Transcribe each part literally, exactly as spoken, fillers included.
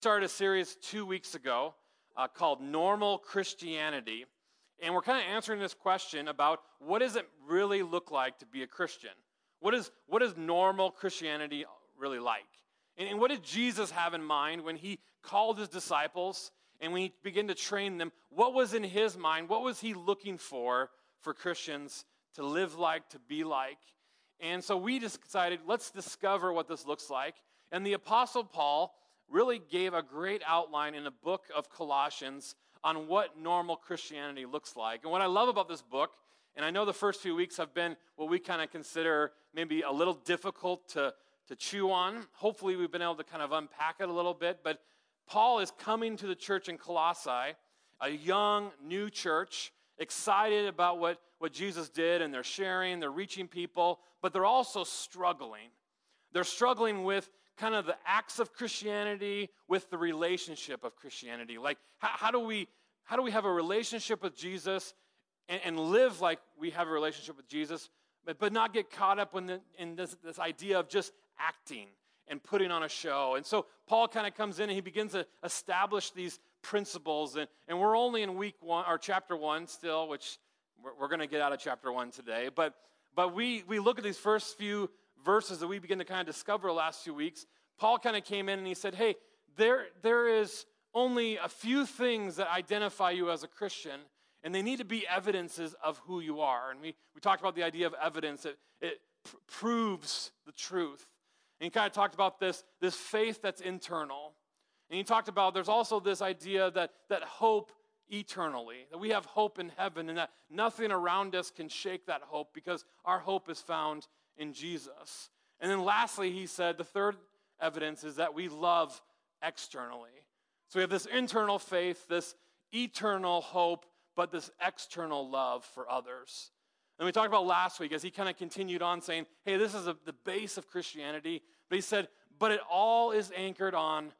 Started a series two weeks ago uh, called Normal Christianity, and we're kind of answering this question about what does it really look like to be a Christian? What is what is normal Christianity really like? And, and what did Jesus have in mind when he called his disciples and when he began to train them? What was in his mind? What was he looking for for Christians to live like, to be like? And so we just decided, let's discover what this looks like. And the Apostle Paul really gave a great outline in the book of Colossians on what normal Christianity looks like. And what I love about this book, and I know the first few weeks have been what we kind of consider maybe a little difficult to, to chew on. Hopefully we've been able to kind of unpack it a little bit, but Paul is coming to the church in Colossae, a young, new church, excited about what, what Jesus did, and they're sharing, they're reaching people, but they're also struggling. They're struggling with kind of the acts of Christianity with the relationship of Christianity. Like, how, how do we how do we have a relationship with Jesus and, and live like we have a relationship with Jesus, but, but not get caught up in, the, in this, this idea of just acting and putting on a show? And so Paul kind of comes in and he begins to establish these principles, and, and we're only in week one, or chapter one still, which we're, we're going to get out of chapter one today, but but we we look at these first few verses that we begin to kind of discover the last few weeks. Paul kind of came in and he said, hey, there, there is only a few things that identify you as a Christian, and they need to be evidences of who you are. And we, we talked about the idea of evidence. It, it pr- proves the truth. And he kind of talked about this, this faith that's internal. And he talked about there's also this idea that, that hope eternally, that we have hope in heaven, and that nothing around us can shake that hope because our hope is found in Jesus. And then lastly, he said the third evidence is that we love externally. So we have this internal faith, this eternal hope, but this external love for others. And we talked about last week as he kind of continued on saying, hey, this is a, the base of Christianity. But he said, but it all is anchored on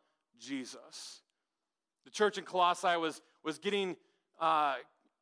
Jesus. The church in Colossae was, was getting uh,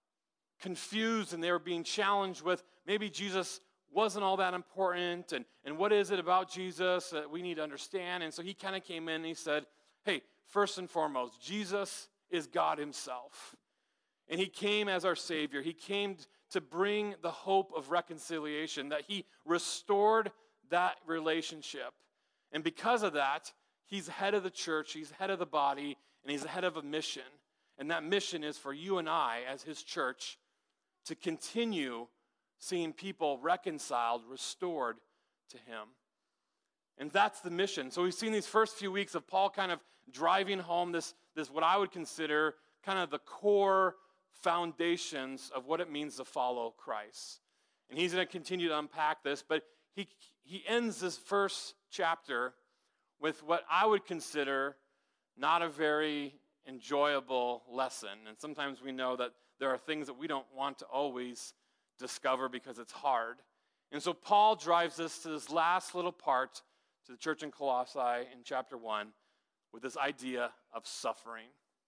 confused, and they were being challenged with maybe Jesus wasn't all that important, and, and what is it about Jesus that we need to understand? And so he kind of came in and he said, hey, first and foremost, Jesus is God himself. And he came as our Savior. He came to bring the hope of reconciliation, that he restored that relationship. And because of that, he's head of the church, he's head of the body, and he's head of a mission. And that mission is for you and I, as his church, to continue seeing people reconciled, restored to him. And that's the mission. So we've seen these first few weeks of Paul kind of driving home this, this what I would consider kind of the core foundations of what it means to follow Christ. And he's going to continue to unpack this, but he, he ends this first chapter with what I would consider not a very enjoyable lesson. And sometimes we know that there are things that we don't want to always discover because it's hard. And so Paul drives us to this last little part to the church in Colossae in chapter one with this idea of suffering.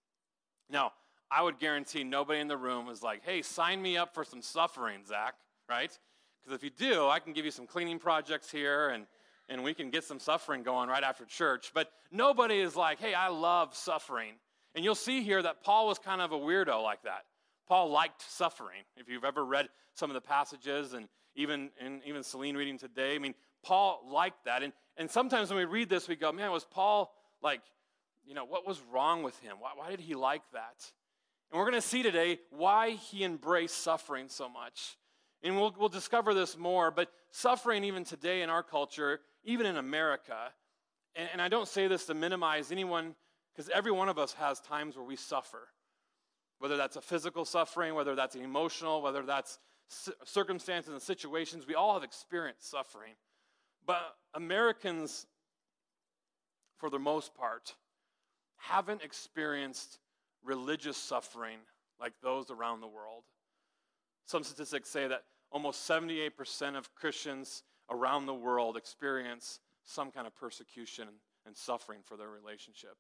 Now, I would guarantee nobody in the room is like, hey, sign me up for some suffering, Zach, right? Because if you do, I can give you some cleaning projects here, and, and we can get some suffering going right after church. But nobody is like, hey, I love suffering. And you'll see here that Paul was kind of a weirdo like that. Paul liked suffering. If you've ever read some of the passages, and even and even Celine reading today, I mean, Paul liked that. And, and sometimes when we read this, we go, man, was Paul like, you know, what was wrong with him? Why, why did he like that? And we're going to see today why he embraced suffering so much. And we'll, we'll discover this more, but suffering even today in our culture, even in America, and, and I don't say this to minimize anyone, because every one of us has times where we suffer. Whether that's a physical suffering, whether that's an emotional, whether that's circumstances and situations, we all have experienced suffering. But Americans, for the most part, haven't experienced religious suffering like those around the world. Some statistics say that almost seventy-eight percent of Christians around the world experience some kind of persecution and suffering for their relationship.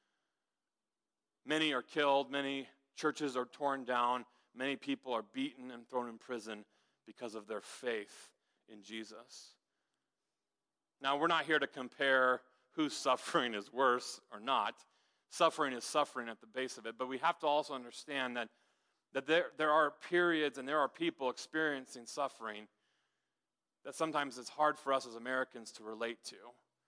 Many are killed, many churches are torn down, many people are beaten and thrown in prison because of their faith in Jesus. Now, we're not here to compare whose suffering is worse or not. suffering is suffering at the base of it, but we have to also understand that, that there, there are periods and there are people experiencing suffering that sometimes it's hard for us as Americans to relate to.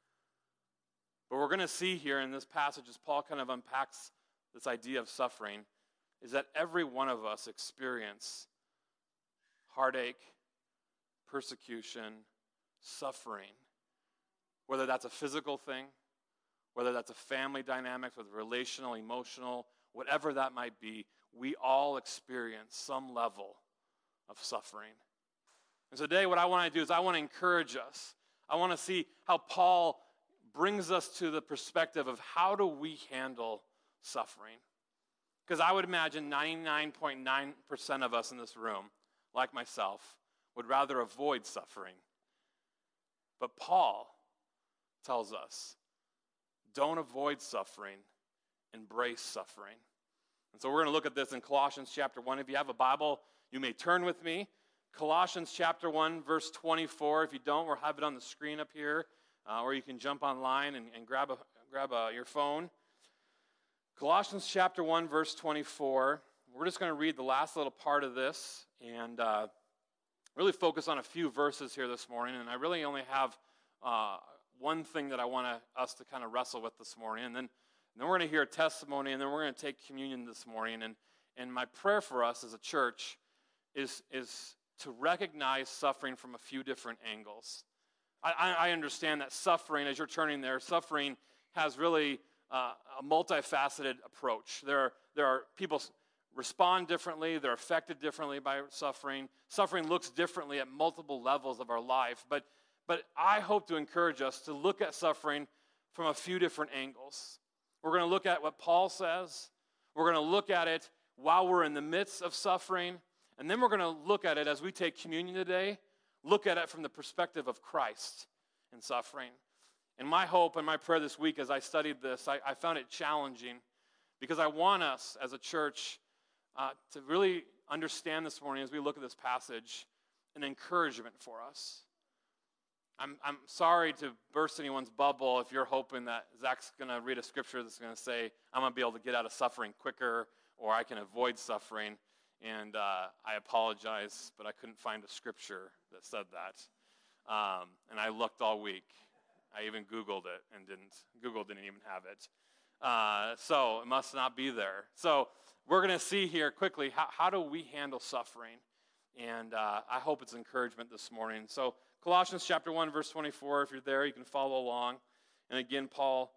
But we're going to see here in this passage, as Paul kind of unpacks this idea of suffering, is that every one of us experience heartache, persecution, suffering, whether that's a physical thing, whether that's a family dynamic, whether relational, emotional, whatever that might be, we all experience some level of suffering. And so today what I want to do is I want to encourage us. I want to see how Paul brings us to the perspective of how do we handle suffering. Because I would imagine ninety-nine point nine percent of us in this room, like myself, would rather avoid suffering. But Paul tells us, don't avoid suffering, embrace suffering. And so we're going to look at this in Colossians chapter one. If you have a Bible, you may turn with me. Colossians chapter one, verse twenty-four. If you don't, we'll have it on the screen up here, uh, or you can jump online and, and grab, a, grab a, your phone. Colossians chapter one, verse twenty-four. We're just going to read the last little part of this and uh, really focus on a few verses here this morning. And I really only have uh, one thing that I want to, us to kind of wrestle with this morning. And then, and then we're going to hear a testimony, and then we're going to take communion this morning. And, and my prayer for us as a church is, is to recognize suffering from a few different angles. I, I understand that suffering, as you're turning there, suffering has really uh, a multifaceted approach. There are, there are people respond differently, they're affected differently by suffering. Suffering looks differently at multiple levels of our life, but, but I hope to encourage us to look at suffering from a few different angles. We're going to look at what Paul says. We're going to look at it while we're in the midst of suffering, and then we're going to look at it as we take communion today, look at it from the perspective of Christ in suffering. And my hope and my prayer this week as I studied this, I, I found it challenging because I want us as a church uh, to really understand this morning as we look at this passage an encouragement for us. I'm, I'm sorry to burst anyone's bubble if you're hoping that Zach's going to read a scripture that's going to say, I'm going to be able to get out of suffering quicker or I can avoid suffering. And uh, I apologize, but I couldn't find a scripture that said that. Um, and I looked all week. I even Googled it and didn't. Google didn't even have it. Uh, so it must not be there. So we're going to see here quickly, how, how do we handle suffering? And uh, I hope it's encouragement this morning. So Colossians chapter one, verse twenty-four, if you're there, you can follow along. And again, Paul,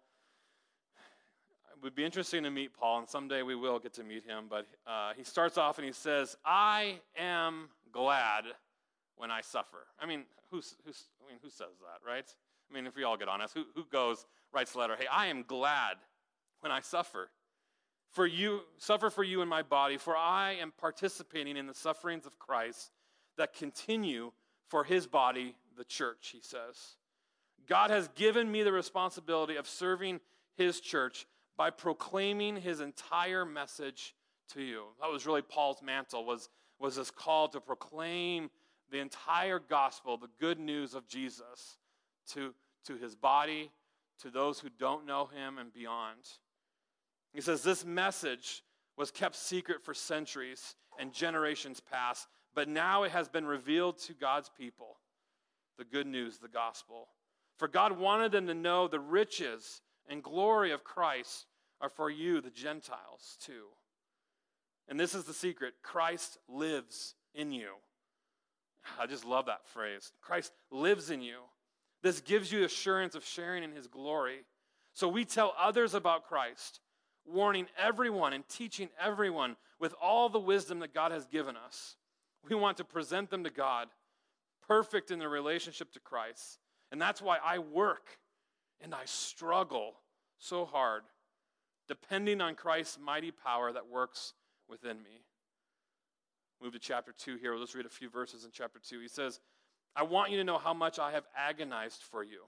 it would be interesting to meet Paul, and someday we will get to meet him. But uh, he starts off and he says, I am glad when I suffer. I mean, who's, who's, I mean, who says that, right? I mean, if we all get honest, who, who goes, writes a letter, hey, I am glad when I suffer. For you, suffer for you in my body, for I am participating in the sufferings of Christ that continue for his body, the church, he says. God has given me the responsibility of serving his church by proclaiming his entire message to you. That was really Paul's mantle, was, was this call to proclaim the entire gospel, the good news of Jesus, to, to his body, to those who don't know him, and beyond. He says, this message was kept secret for centuries and generations past, but now it has been revealed to God's people, the good news, the gospel. For God wanted them to know the riches and glory of Christ are for you, the Gentiles, too. And this is the secret. Christ lives in you. I just love that phrase. Christ lives in you. This gives you assurance of sharing in his glory. So we tell others about Christ, warning everyone and teaching everyone with all the wisdom that God has given us. We want to present them to God, perfect in their relationship to Christ. And that's why I work and I struggle so hard, depending on Christ's mighty power that works within me. Move to chapter two here. Let's read a few verses in chapter two. He says, I want you to know how much I have agonized for you.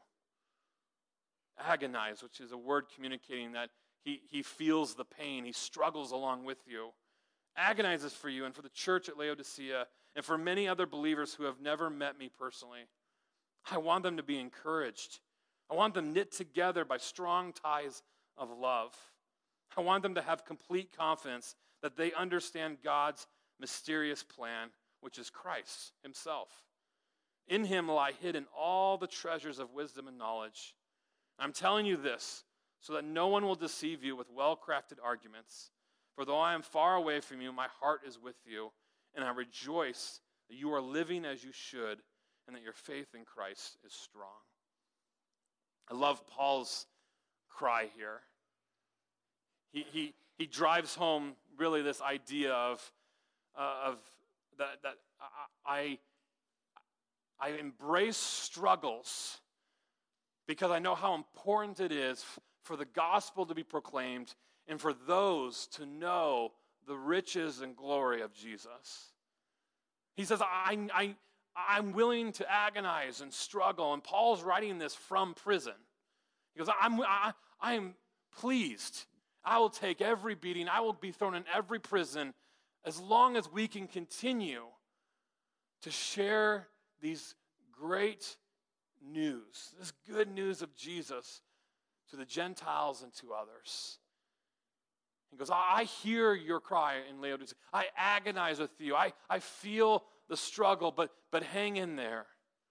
Agonize, which is a word communicating that he, he feels the pain. He struggles along with you. Agonizes for you and for the church at Laodicea and for many other believers who have never met me personally. I want them to be encouraged. I want them knit together by strong ties of love. I want them to have complete confidence that they understand God's mysterious plan, which is Christ himself. In him lie hidden all the treasures of wisdom and knowledge. I'm telling you this so that no one will deceive you with well-crafted arguments. For though I am far away from you, my heart is with you, and I rejoice that you are living as you should and that your faith in Christ is strong. I love Paul's cry here. He, he, he drives home really this idea of, uh, of that, that I, I embrace struggles because I know how important it is for the gospel to be proclaimed and for those to know the riches and glory of Jesus. He says, I, I, I'm willing to agonize and struggle. And Paul's writing this from prison. He goes, I'm, I, I am pleased. I will take every beating. I will be thrown in every prison as long as we can continue to share these great news, this good news of Jesus to the Gentiles and to others. He goes, I hear your cry in Laodicea. I agonize with you. I, I feel the struggle, but, but hang in there.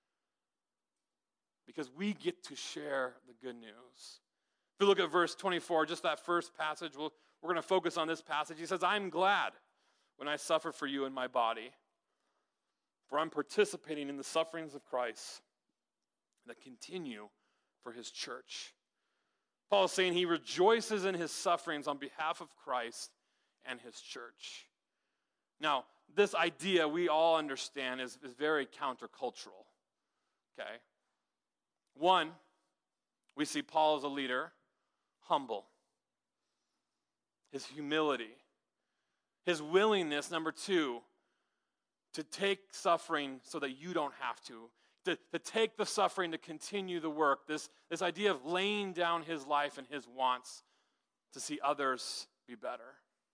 Because we get to share the good news. If you look at verse twenty-four, just that first passage, we'll, we're going to focus on this passage. He says, I'm glad when I suffer for you in my body, for I'm participating in the sufferings of Christ that continue for his church. Paul is saying he rejoices in his sufferings on behalf of Christ and his church. Now, this idea we all understand is, is very countercultural. Okay? One, we see Paul as a leader, humble. His humility. His willingness, number two, to take suffering so that you don't have to. To, to take the suffering to continue the work. This, this idea of laying down his life and his wants to see others be better.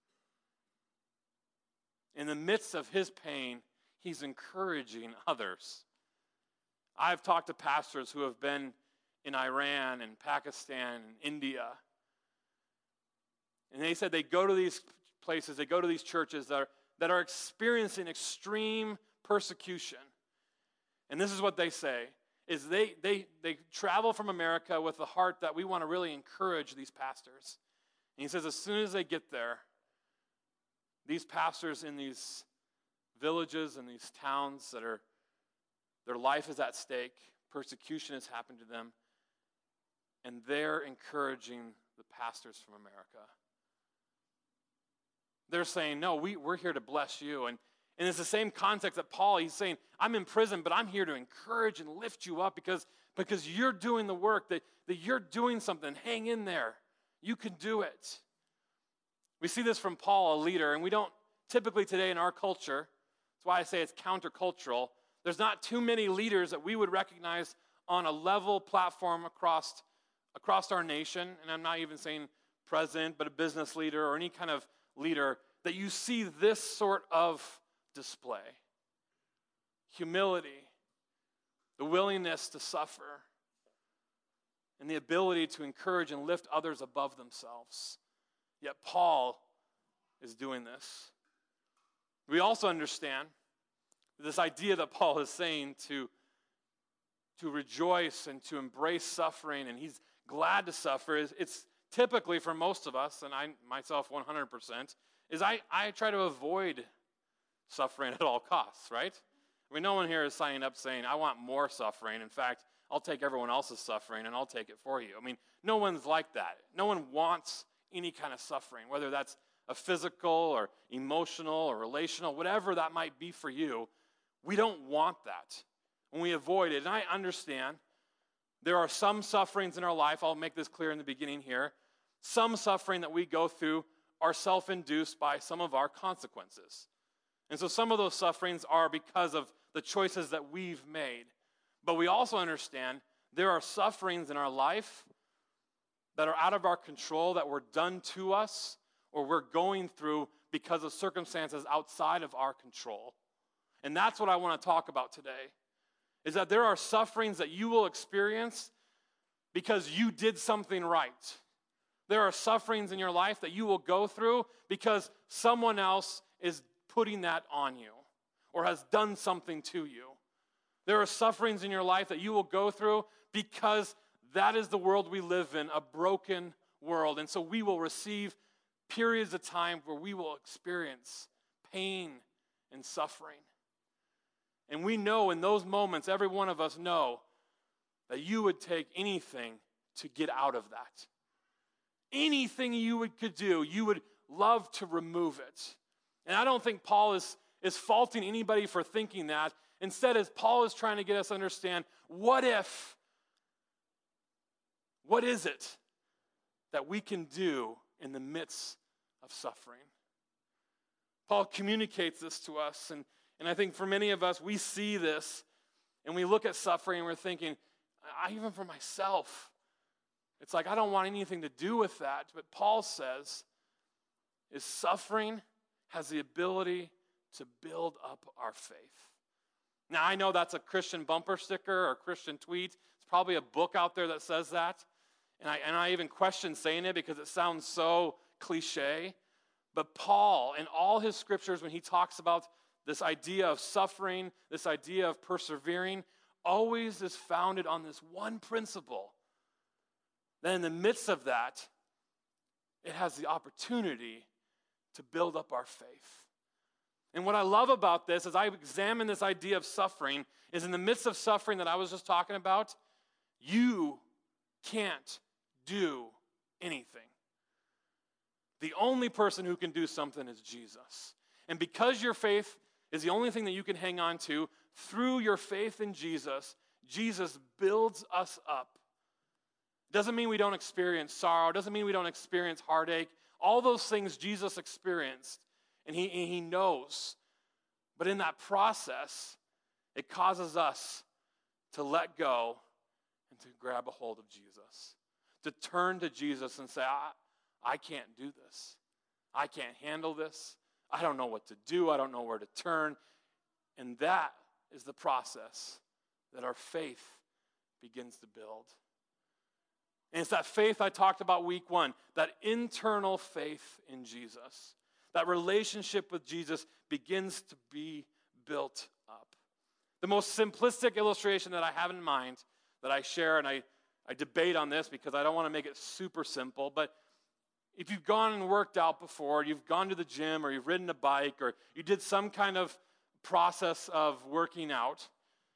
In the midst of his pain, he's encouraging others. I've talked to pastors who have been in Iran and Pakistan and India. And they said they go to these places, they go to these churches that are, that are experiencing extreme persecution. And this is what they say, is they, they, they travel from America with the heart that we want to really encourage these pastors. And he says as soon as they get there, these pastors in these villages and these towns that are, their life is at stake, persecution has happened to them, and they're encouraging the pastors from America. They're saying, no, we, we're here to bless you. And, and it's the same context that Paul, he's saying, I'm in prison, but I'm here to encourage and lift you up because, because you're doing the work, that, that you're doing something. Hang in there. You can do it. We see this from Paul, a leader, and we don't typically today in our culture, that's why I say it's countercultural, there's not too many leaders that we would recognize on a level platform across, across our nation, and I'm not even saying president, but a business leader or any kind of leader, that you see this sort of display. Humility, the willingness to suffer, and the ability to encourage and lift others above themselves. Yet Paul is doing this. We also understand this idea that Paul is saying to, to rejoice and to embrace suffering, and he's glad to suffer, is it's typically for most of us, and I myself one hundred percent, is I, I try to avoid suffering at all costs, right? I mean, no one here is signing up saying, I want more suffering. In fact, I'll take everyone else's suffering and I'll take it for you. I mean, no one's like that. No one wants any kind of suffering, whether that's a physical or emotional or relational, whatever that might be for you. We don't want that. And we avoid it. And I understand there are some sufferings in our life. I'll make this clear in the beginning here. Some suffering that we go through are self-induced by some of our consequences. And so some of those sufferings are because of the choices that we've made. But we also understand there are sufferings in our life that are out of our control, that were done to us, or we're going through because of circumstances outside of our control. And that's what I want to talk about today, is that there are sufferings that you will experience because you did something right. There are sufferings in your life that you will go through because someone else is putting that on you or has done something to you. There are sufferings in your life that you will go through because that is the world we live in, a broken world. And so we will receive periods of time where we will experience pain and suffering. And we know in those moments, every one of us know that you would take anything to get out of that. Anything you would, could do, you would love to remove it. And I don't think Paul is, is faulting anybody for thinking that. Instead, as Paul is trying to get us to understand, what if, what is it that we can do in the midst of suffering? Paul communicates this to us, and, and I think for many of us, we see this, and we look at suffering, and we're thinking, I, even for myself, it's like I don't want anything to do with that. But Paul says, is suffering has the ability to build up our faith. Now, I know that's a Christian bumper sticker or Christian tweet. It's probably a book out there that says that. And I, and I even question saying it because it sounds so cliche. But Paul, in all his scriptures, when he talks about this idea of suffering, this idea of persevering, always is founded on this one principle. That in the midst of that, it has the opportunity to build up our faith. And what I love about this, as I examine this idea of suffering, is in the midst of suffering that I was just talking about, you can't do anything. The only person who can do something is Jesus. And because your faith is the only thing that you can hang on to, through your faith in Jesus, Jesus builds us up. Doesn't mean we don't experience sorrow. Doesn't mean we don't experience heartache. All those things Jesus experienced, and he, and he knows. But in that process, it causes us to let go and to grab a hold of Jesus. To turn to Jesus and say, I, I can't do this. I can't handle this. I don't know what to do. I don't know where to turn. And that is the process that our faith begins to build. And it's that faith I talked about week one, that internal faith in Jesus. That relationship with Jesus begins to be built up. The most simplistic illustration that I have in mind that I share, and I, I debate on this because I don't want to make it super simple, but if you've gone and worked out before, you've gone to the gym or you've ridden a bike or you did some kind of process of working out,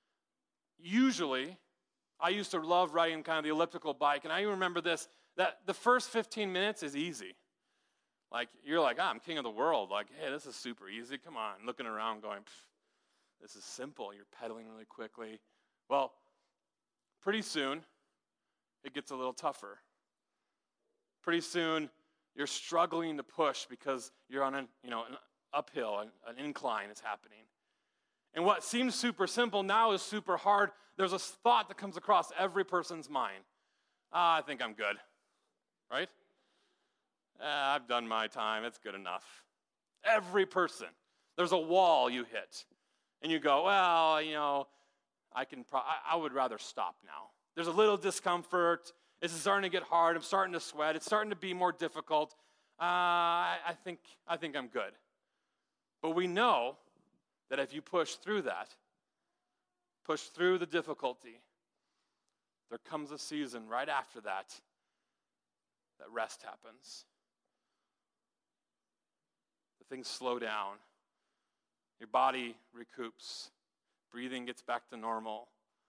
usually, I used to love riding kind of the elliptical bike, and I remember this, that the first fifteen minutes is easy. Like, you're like, oh, I'm king of the world. Like, hey, this is super easy. Come on. Looking around going, this is simple. You're pedaling really quickly. Well, pretty soon, it gets a little tougher. Pretty soon, you're struggling to push because you're on an, you know, an uphill, an, an incline is happening. And what seems super simple now is super hard. There's a thought that comes across every person's mind. Ah, I think I'm good, right? Ah, I've done my time. It's good enough. Every person. There's a wall you hit. And you go, well, you know, I can. Pro- I, I would rather stop now. There's a little discomfort. This is starting to get hard. I'm starting to sweat. It's starting to be more difficult. Uh, I, I think I think I'm good. But we know that if you push through that, push through the difficulty, there comes a season right after that that rest happens. The things slow down. Your body recoups. Breathing gets back to normal.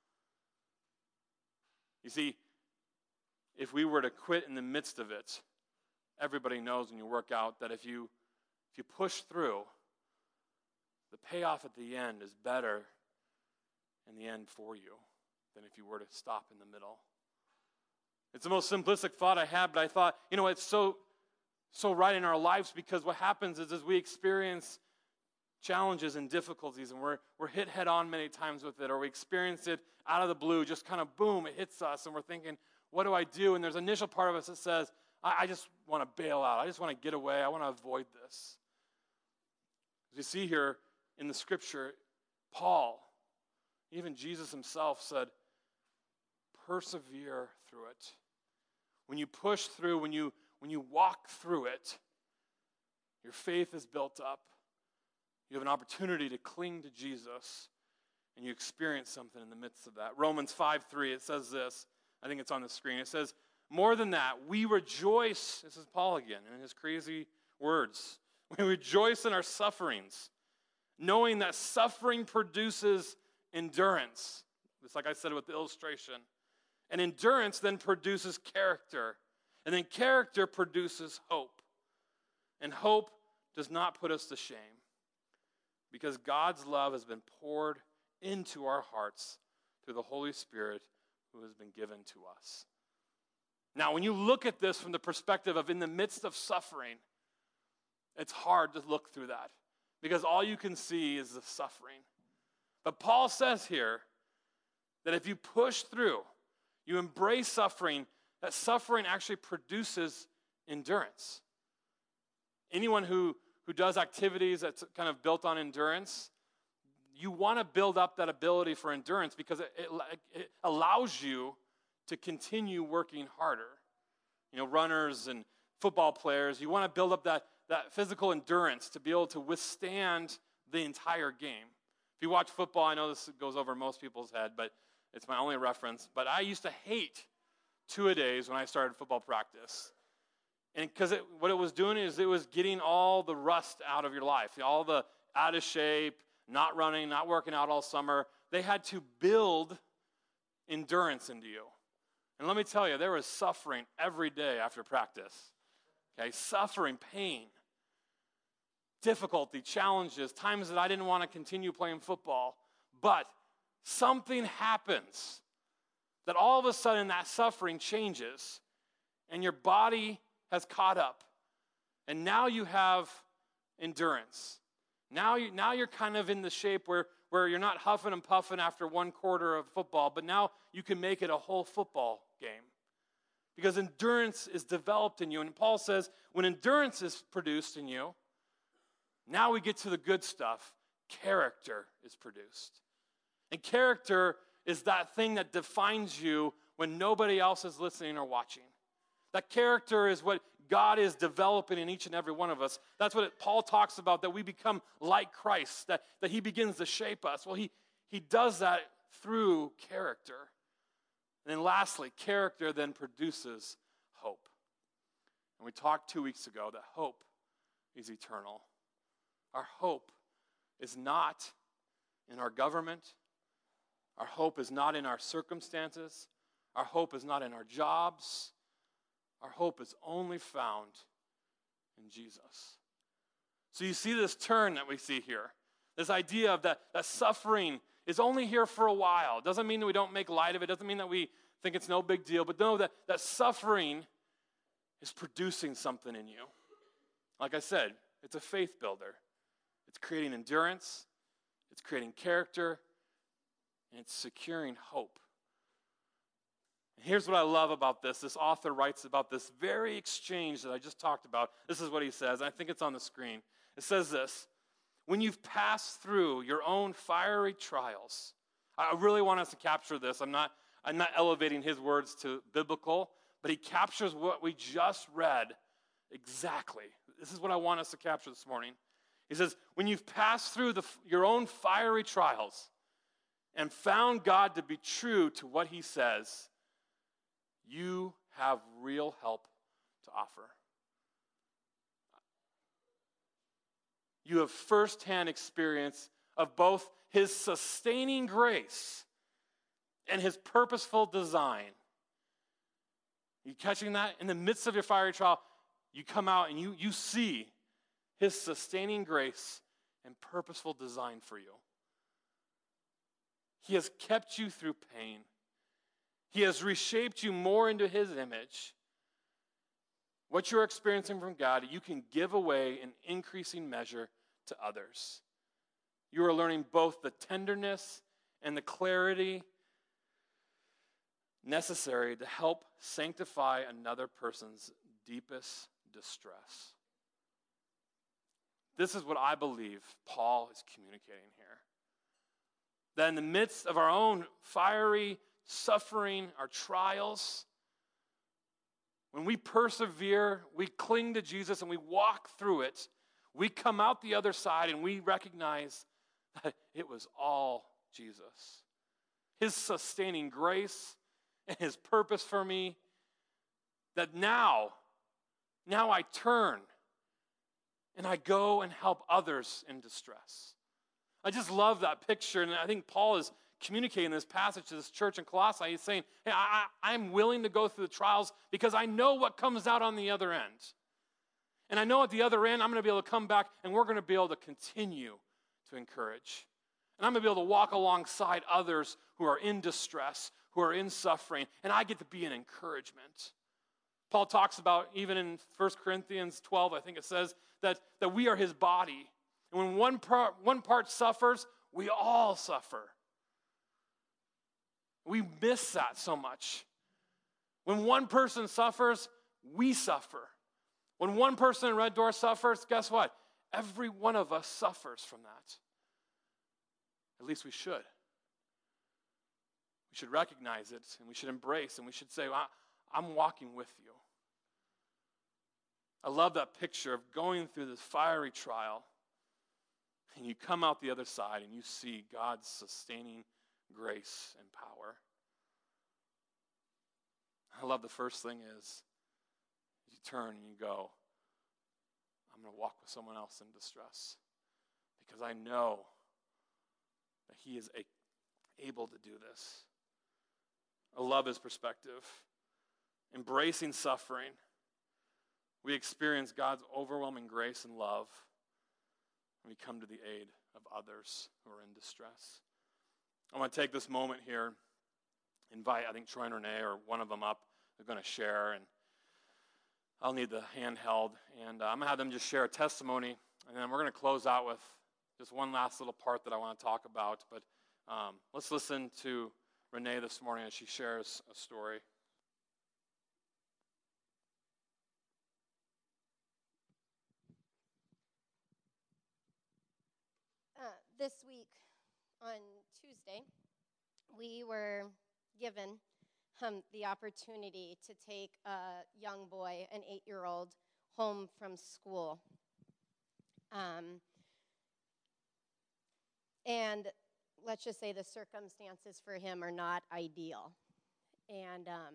You see, if we were to quit in the midst of it, everybody knows when you work out that if you if you push through, the payoff at the end is better in the end for you than if you were to stop in the middle. It's the most simplistic thought I had, but I thought, you know, it's so so right in our lives because what happens is as we experience challenges and difficulties and we're we're hit head on many times with it, or we experience it out of the blue, just kind of boom, it hits us and we're thinking, what do I do? And there's an initial part of us that says, I, I just want to bail out. I just want to get away. I want to avoid this. As you see here in the scripture, Paul, even Jesus himself said, persevere through it. When you push through, when you when you walk through it, your faith is built up. You have an opportunity to cling to Jesus, and you experience something in the midst of that. Romans five three, it says this. I think it's on the screen. It says, more than that, we rejoice. This is Paul again in his crazy words. We rejoice in our sufferings, knowing that suffering produces endurance. It's like I said with the illustration. And endurance then produces character. And then character produces hope. And hope does not put us to shame, because God's love has been poured into our hearts through the Holy Spirit who has been given to us. Now, when you look at this from the perspective of in the midst of suffering, it's hard to look through that because all you can see is the suffering. But Paul says here that if you push through, you embrace suffering, that suffering actually produces endurance. Anyone who, who does activities that's kind of built on endurance, you want to build up that ability for endurance because it, it, it allows you to continue working harder. You know, runners and football players, you want to build up that, that physical endurance to be able to withstand the entire game. If you watch football, I know this goes over most people's head, but it's my only reference. But I used to hate two-a-days when I started football practice. And because it, what it was doing is it was getting all the rust out of your life, all the out of shape, not running, not working out all summer. They had to build endurance into you. And let me tell you, there was suffering every day after practice. Okay, suffering, pain, difficulty, challenges, times that I didn't want to continue playing football. But something happens that all of a sudden that suffering changes and your body has caught up. And now you have endurance. Now, you, now you're kind of in the shape where, where you're not huffing and puffing after one quarter of football, but now you can make it a whole football game. Because endurance is developed in you. And Paul says, when endurance is produced in you, now we get to the good stuff. Character is produced. And character is that thing that defines you when nobody else is listening or watching. That character is what God is developing in each and every one of us. That's what it, Paul talks about, that we become like Christ, that, that he begins to shape us. Well, he, he does that through character. And then lastly, character then produces hope. And we talked two weeks ago that hope is eternal. Our hope is not in our government. Our hope is not in our circumstances. Our hope is not in our jobs. Our hope is only found in Jesus. So you see this turn that we see here. This idea of that, that suffering is only here for a while. It doesn't mean that we don't make light of it. It doesn't mean that we think it's no big deal. But know that, that suffering is producing something in you. Like I said, it's a faith builder. It's creating endurance. It's creating character. And it's securing hope. And here's what I love about this. This author writes about this very exchange that I just talked about. This is what he says. I think it's on the screen. It says this: when you've passed through your own fiery trials, I really want us to capture this. I'm not, I'm not elevating his words to biblical, but he captures what we just read exactly. This is what I want us to capture this morning. He says, when you've passed through the, your own fiery trials and found God to be true to what he says, you have real help to offer. You have firsthand experience of both his sustaining grace and his purposeful design. Are you catching that? In the midst of your fiery trial, you come out and you, you see his sustaining grace and purposeful design for you. He has kept you through pain. He has reshaped you more into his image. What you're experiencing from God, you can give away in increasing measure to others. You are learning both the tenderness and the clarity necessary to help sanctify another person's deepest distress. This is what I believe Paul is communicating here. That in the midst of our own fiery suffering, our trials, when we persevere, we cling to Jesus, and we walk through it, we come out the other side and we recognize that it was all Jesus. His sustaining grace and his purpose for me, that now, now I turn and I go and help others in distress. I just love that picture, and I think Paul is communicating this passage to this church in Colossae. He's saying, hey, I, I'm willing to go through the trials because I know what comes out on the other end. And I know at the other end, I'm going to be able to come back and we're going to be able to continue to encourage. And I'm going to be able to walk alongside others who are in distress, who are in suffering, and I get to be an encouragement. Paul talks about, even in First Corinthians twelve, I think it says, that, that we are his body. And when one part, one part suffers, we all suffer. We miss that so much. When one person suffers, we suffer. When one person in Red Door suffers, guess what? Every one of us suffers from that. At least we should. We should recognize it, and we should embrace, and we should say, well, I'm walking with you. I love that picture of going through this fiery trial, and you come out the other side, and you see God's sustaining grace and power. I love the first thing is, you turn and you go, I'm going to walk with someone else in distress because I know that he is a, able to do this. I love his perspective. Embracing suffering, we experience God's overwhelming grace and love, and we come to the aid of others who are in distress. I want to take this moment here, invite, I think, Troy and Renee or one of them up. They're going to share, and I'll need the handheld, and uh, I'm going to have them just share a testimony, and then we're going to close out with just one last little part that I want to talk about. But um, let's listen to Renee this morning as she shares a story. Uh, this week on Tuesday, we were given um, the opportunity to take a young boy, an eight-year-old, home from school. Um, and let's just say the circumstances for him are not ideal. And um,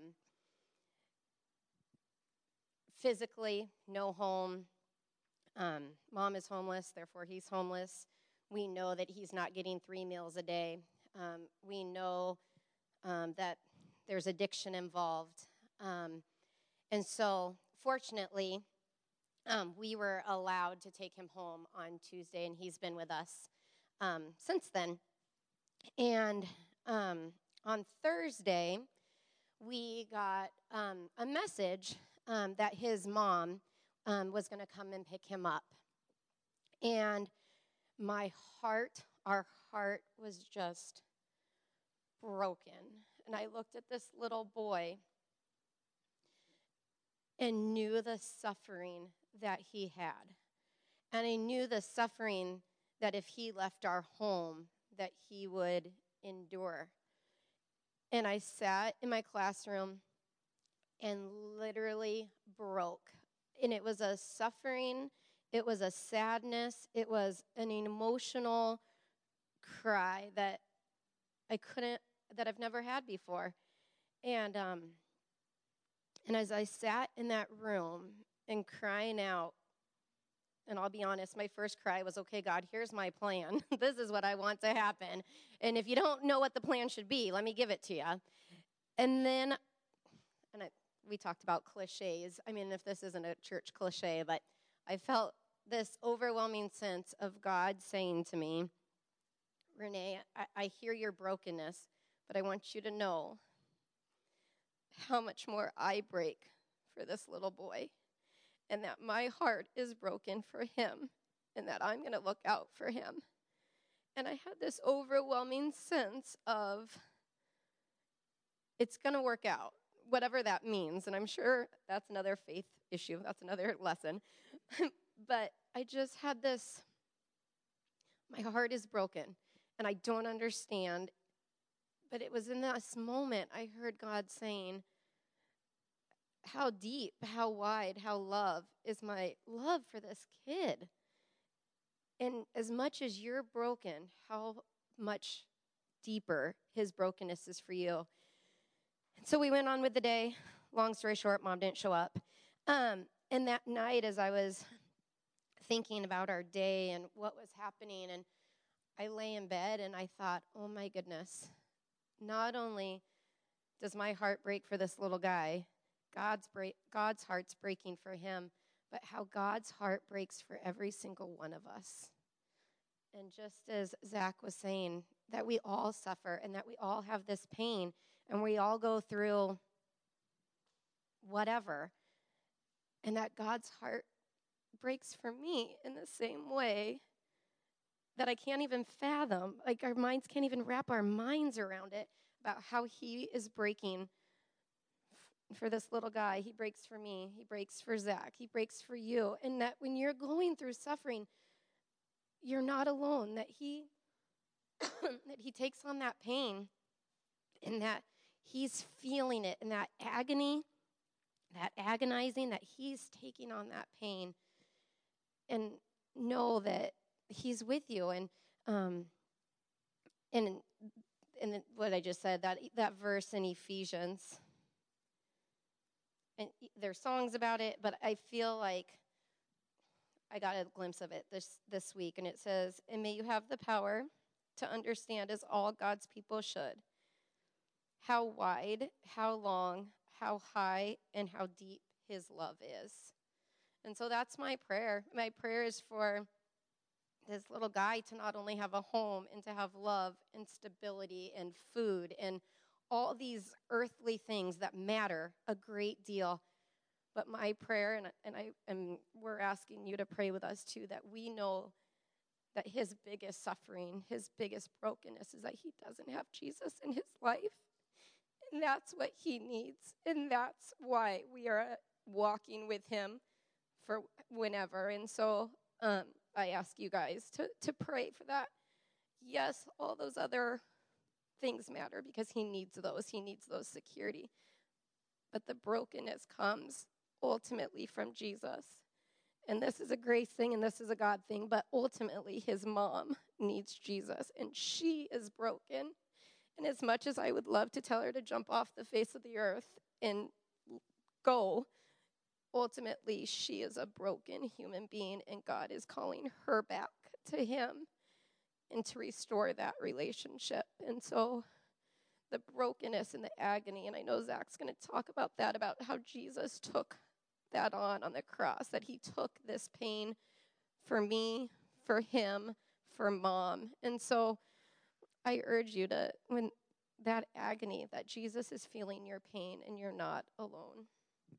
physically, no home. Um, mom is homeless, therefore he's homeless. We know that he's not getting three meals a day. Um, we know um, that there's addiction involved. Um, and so, fortunately, um, we were allowed to take him home on Tuesday, and he's been with us um, since then. And um, on Thursday, we got um, a message um, that his mom um, was going to come and pick him up. And my heart, our heart was just broken. And I looked at this little boy and knew the suffering that he had. And I knew the suffering that if he left our home, that he would endure. And I sat in my classroom and literally broke. And it was a suffering, it was a sadness, it was an emotional cry that I couldn't, that I've never had before. And um, and as I sat in that room and crying out, and I'll be honest, my first cry was, okay, God, here's my plan. This is what I want to happen. And if you don't know what the plan should be, let me give it to you. And then, and I, we talked about cliches. I mean, if this isn't a church cliche, but I felt this overwhelming sense of God saying to me, Renee, I, I hear your brokenness, but I want you to know how much more I break for this little boy, and that my heart is broken for him, and that I'm going to look out for him. And I had this overwhelming sense of it's going to work out, whatever that means. And I'm sure that's another faith issue. That's another lesson. But I just had this, my heart is broken, and I don't understand. But it was in this moment I heard God saying, how deep, how wide, how love is my love for this kid. And as much as you're broken, how much deeper his brokenness is for you. And so we went on with the day. Long story short, Mom didn't show up. Um, and that night, as I was thinking about our day and what was happening, and I lay in bed and I thought, oh my goodness, not only does my heart break for this little guy, God's break, God's heart's breaking for him, but how God's heart breaks for every single one of us. And just as Zach was saying, that we all suffer and that we all have this pain and we all go through whatever, and that God's heart breaks for me in the same way that I can't even fathom. Like, our minds can't even wrap our minds around it, about how he is breaking f- for this little guy. He breaks for me. He breaks for Zach. He breaks for you. And that when you're going through suffering, you're not alone, that he that he takes on that pain, and that he's feeling it, and that agony, that agonizing, that he's taking on that pain. And know that he's with you. And um, and and what I just said, that that verse in Ephesians, and there's songs about it, but I feel like I got a glimpse of it this this week, and it says, "And may you have the power to understand, as all God's people should, how wide, how long, how high, and how deep his love is." And so that's my prayer. My prayer is for this little guy to not only have a home and to have love and stability and food and all these earthly things that matter a great deal. But my prayer, and, and I and we're asking you to pray with us too, that we know that his biggest suffering, his biggest brokenness is that he doesn't have Jesus in his life. And that's what he needs. And that's why we are walking with him for whenever. And so um, I ask you guys to, to pray for that. Yes, all those other things matter because he needs those. He needs those security. But the brokenness comes ultimately from Jesus. And this is a grace thing and this is a God thing, but ultimately his mom needs Jesus, and she is broken. And as much as I would love to tell her to jump off the face of the earth and go, ultimately she is a broken human being, and God is calling her back to him and to restore that relationship. And so the brokenness and the agony, and I know Zach's going to talk about that, about how Jesus took that on on the cross, that he took this pain for me, for him, for mom. And so I urge you to, when that agony, that Jesus is feeling your pain and you're not alone.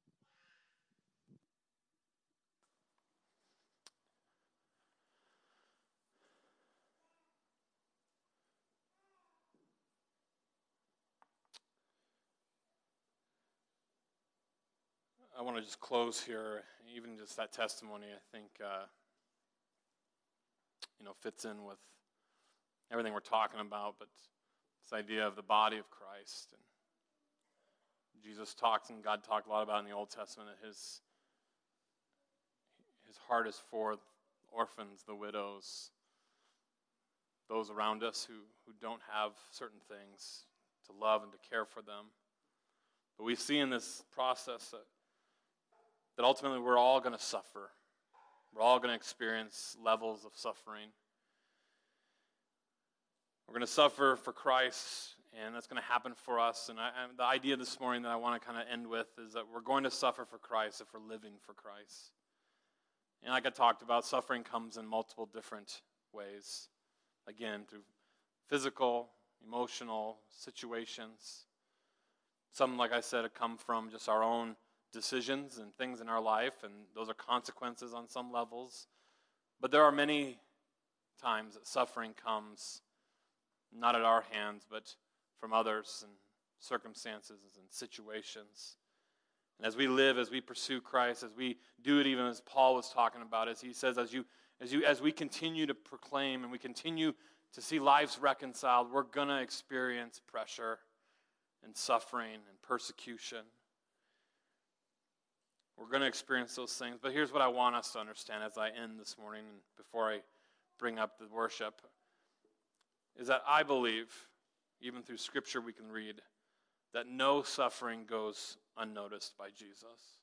I want to just close here. Even just that testimony, I think, uh, you know, fits in with everything we're talking about. But this idea of the body of Christ, and Jesus talks, and God talked a lot about in the Old Testament, that his his heart is for orphans, the widows, those around us who who don't have certain things, to love and to care for them. But we see in this process that that ultimately we're all going to suffer. We're all going to experience levels of suffering. We're going to suffer for Christ, and that's going to happen for us. And, I, and the idea this morning that I want to kind of end with is that we're going to suffer for Christ if we're living for Christ. And like I talked about, suffering comes in multiple different ways. Again, through physical, emotional situations. Some, like I said, come from just our own decisions and things in our life, and those are consequences on some levels. But there are many times that suffering comes not at our hands, but from others and circumstances and situations. And as we live, as we pursue Christ, as we do it, even as Paul was talking about, as he says, as you, as you, as we continue to proclaim and we continue to see lives reconciled, we're going to experience pressure and suffering and persecution. We're going to experience those things. But here's what I want us to understand as I end this morning and before I bring up the worship, is that I believe, even through Scripture we can read, that no suffering goes unnoticed by Jesus.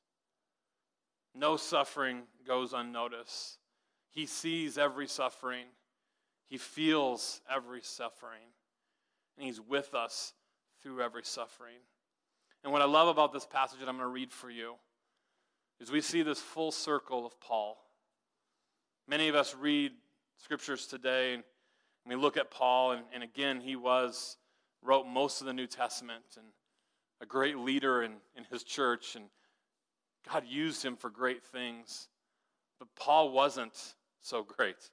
No suffering goes unnoticed. He sees every suffering. He feels every suffering. And he's with us through every suffering. And what I love about this passage that I'm going to read for you is we see this full circle of Paul. Many of us read scriptures today and we look at Paul, and, and again, he was, wrote most of the New Testament and a great leader in, in his church, and God used him for great things. But Paul wasn't so great.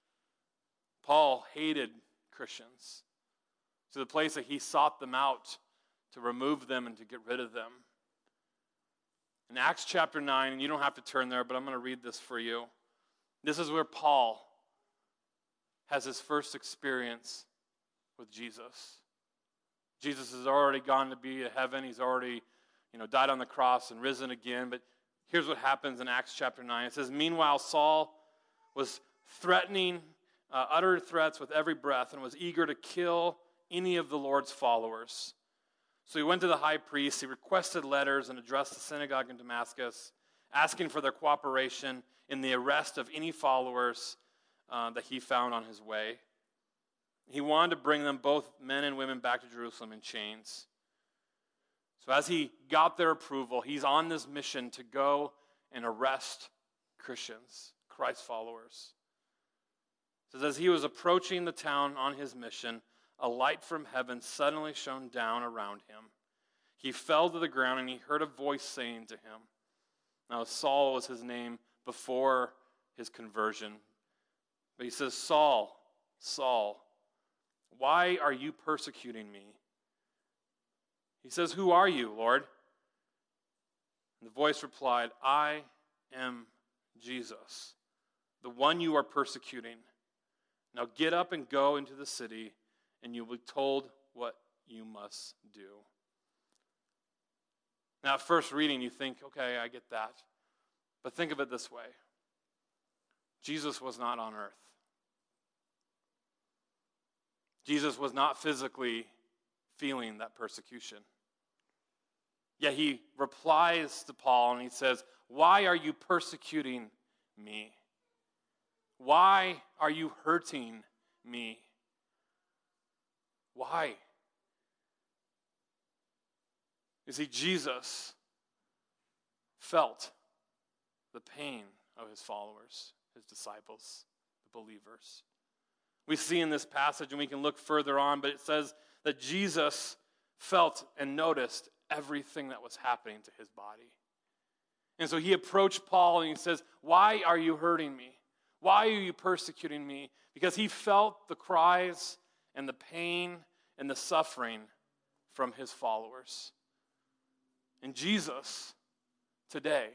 Paul hated Christians to the place that he sought them out to remove them and to get rid of them. In Acts chapter nine, and you don't have to turn there, but I'm going to read this for you. This is where Paul has his first experience with Jesus. Jesus has already gone to be to heaven. He's already, you know, died on the cross and risen again. But here's what happens in Acts chapter nine. It says, meanwhile, Saul was threatening, uh, uttered threats with every breath, and was eager to kill any of the Lord's followers. So he went to the high priest. He requested letters and addressed the synagogue in Damascus, asking for their cooperation in the arrest of any followers uh, that he found on his way. He wanted to bring them, both men and women, back to Jerusalem in chains. So as he got their approval, he's on this mission to go and arrest Christians, Christ followers. It says, as he was approaching the town on his mission, a light from heaven suddenly shone down around him. He fell to the ground, and he heard a voice saying to him, now Saul was his name before his conversion, but he says, Saul, Saul, why are you persecuting me? He says, who are you, Lord? And the voice replied, I am Jesus, the one you are persecuting. Now get up and go into the city, and you'll be told what you must do. Now, at first reading, you think, okay, I get that. But think of it this way. Jesus was not on earth. Jesus was not physically feeling that persecution. Yet he replies to Paul and he says, why are you persecuting me? Why are you hurting me? Why? You see, Jesus felt the pain of his followers, his disciples, the believers. We see in this passage, and we can look further on, but it says that Jesus felt and noticed everything that was happening to his body. And so he approached Paul and he says, why are you hurting me? Why are you persecuting me? Because he felt the cries and the pain and the suffering from his followers. And Jesus today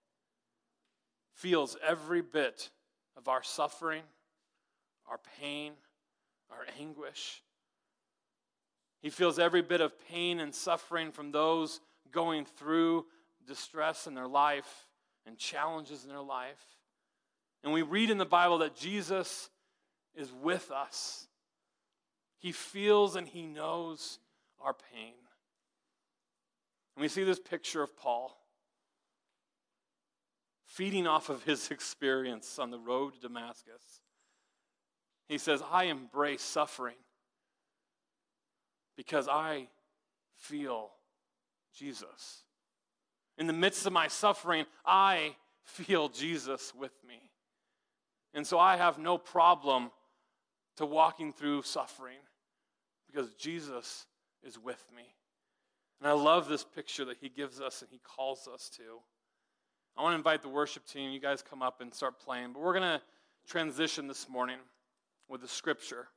feels every bit of our suffering, our pain, our anguish. He feels every bit of pain and suffering from those going through distress in their life and challenges in their life. And we read in the Bible that Jesus is with us. He feels and he knows our pain. And we see this picture of Paul feeding off of his experience on the road to Damascus. He says, I embrace suffering because I feel Jesus. In the midst of my suffering, I feel Jesus with me. And so I have no problem to walking through suffering because Jesus is with me. And I love this picture that he gives us and he calls us to. I want to invite the worship team. You guys come up and start playing. But we're going to transition this morning with the scripture.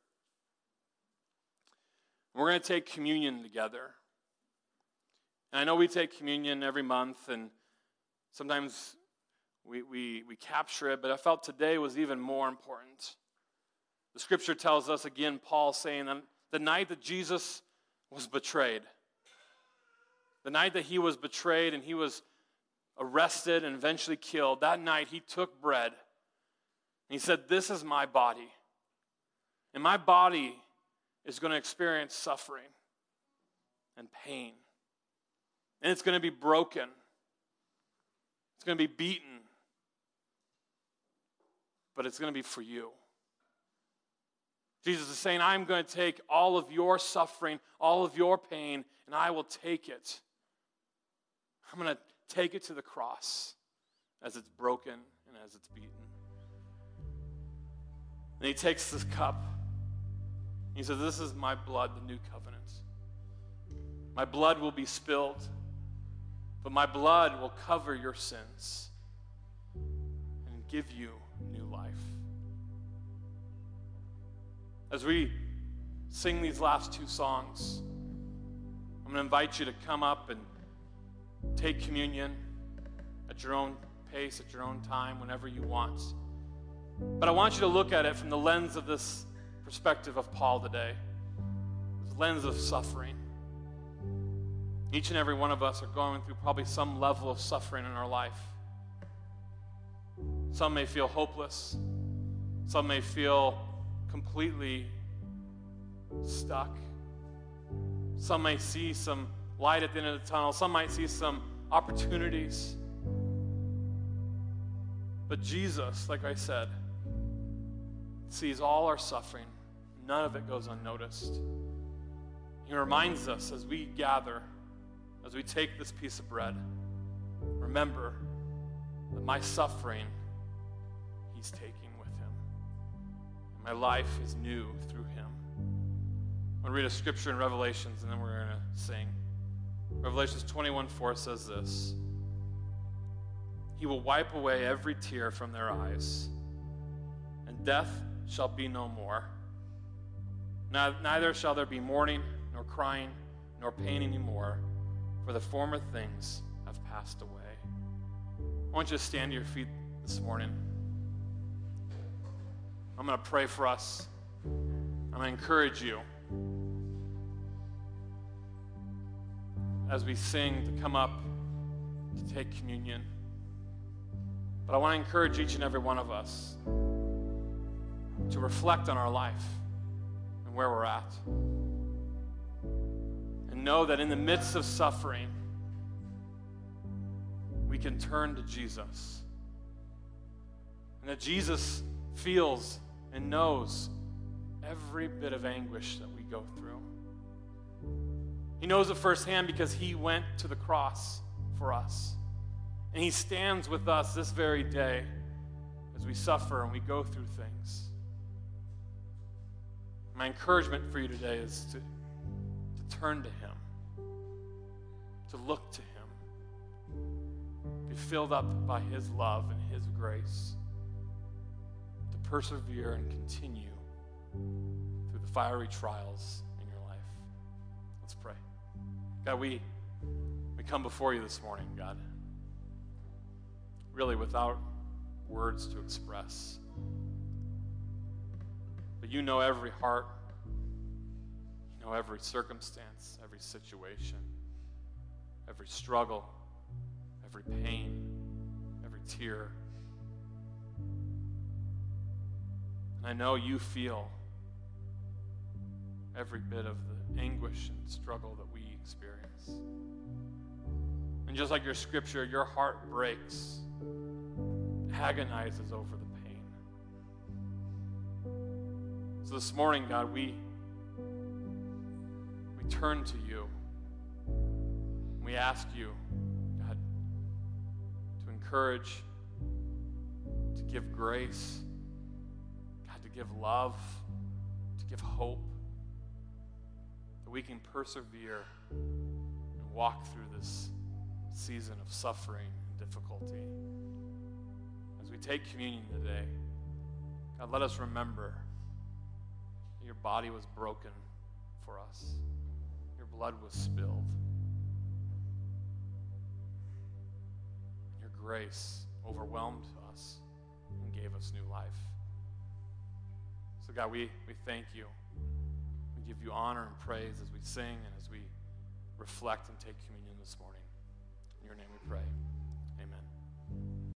We're going to take communion together. And I know we take communion every month, and sometimes we, we, we capture it, but I felt today was even more important. The scripture tells us, again, Paul saying that the night that Jesus was betrayed, the night that he was betrayed and he was arrested and eventually killed, that night he took bread and he said, "This is my body. And my body is going to experience suffering and pain. And it's going to be broken. It's going to be beaten. But it's going to be for you." Jesus is saying, I'm going to take all of your suffering, all of your pain, and I will take it. I'm going to take it to the cross as it's broken and as it's beaten. And he takes this cup. He says, "This is my blood, the new covenant. My blood will be spilled, but my blood will cover your sins and give you new life." As we sing these last two songs, I'm going to invite you to come up and take communion at your own pace, at your own time, whenever you want. But I want you to look at it from the lens of this perspective of Paul today, this lens of suffering. Each and every one of us are going through probably some level of suffering in our life. Some may feel hopeless. Some may feel completely stuck. Some may see some light at the end of the tunnel. Some might see some opportunities. But Jesus, like I said, sees all our suffering. None of it goes unnoticed. He reminds us as we gather, as we take this piece of bread, remember that my suffering, he's taking with him. And my life is new through him. I'm going to read a scripture in Revelations, and then we're going to sing. Revelations twenty-one four says this: "He will wipe away every tear from their eyes, and death shall be no more. Neither shall there be mourning, nor crying, nor pain anymore, for the former things have passed away." I want you to stand to your feet this morning. I'm going to pray for us. I'm going to encourage you as we sing to come up to take communion. But I want to encourage each and every one of us to reflect on our life and where we're at. And know that in the midst of suffering, we can turn to Jesus. And that Jesus feels and knows every bit of anguish that we go through. He knows it firsthand because he went to the cross for us. And he stands with us this very day as we suffer and we go through things. My encouragement for you today is to, to turn to him, to look to him, be filled up by his love and his grace, to persevere and continue through the fiery trials in your life. Let's pray. God, we, we come before you this morning, God, really without words to express. But you know every heart, you know every circumstance, every situation, every struggle, every pain, every tear. And I know you feel every bit of the anguish and struggle that we experience. And just like your scripture, your heart breaks, agonizes over the pain. So this morning, God, we, we turn to you. We ask you, God, to encourage, to give grace, God, to give love, to give hope, that we can persevere and walk through this season of suffering and difficulty. As we take communion today, God, let us remember that your body was broken for us. Your blood was spilled. Your grace overwhelmed us and gave us new life. So God, we, we thank you. We give you honor and praise as we sing and as we reflect and take communion this morning. In your name we pray.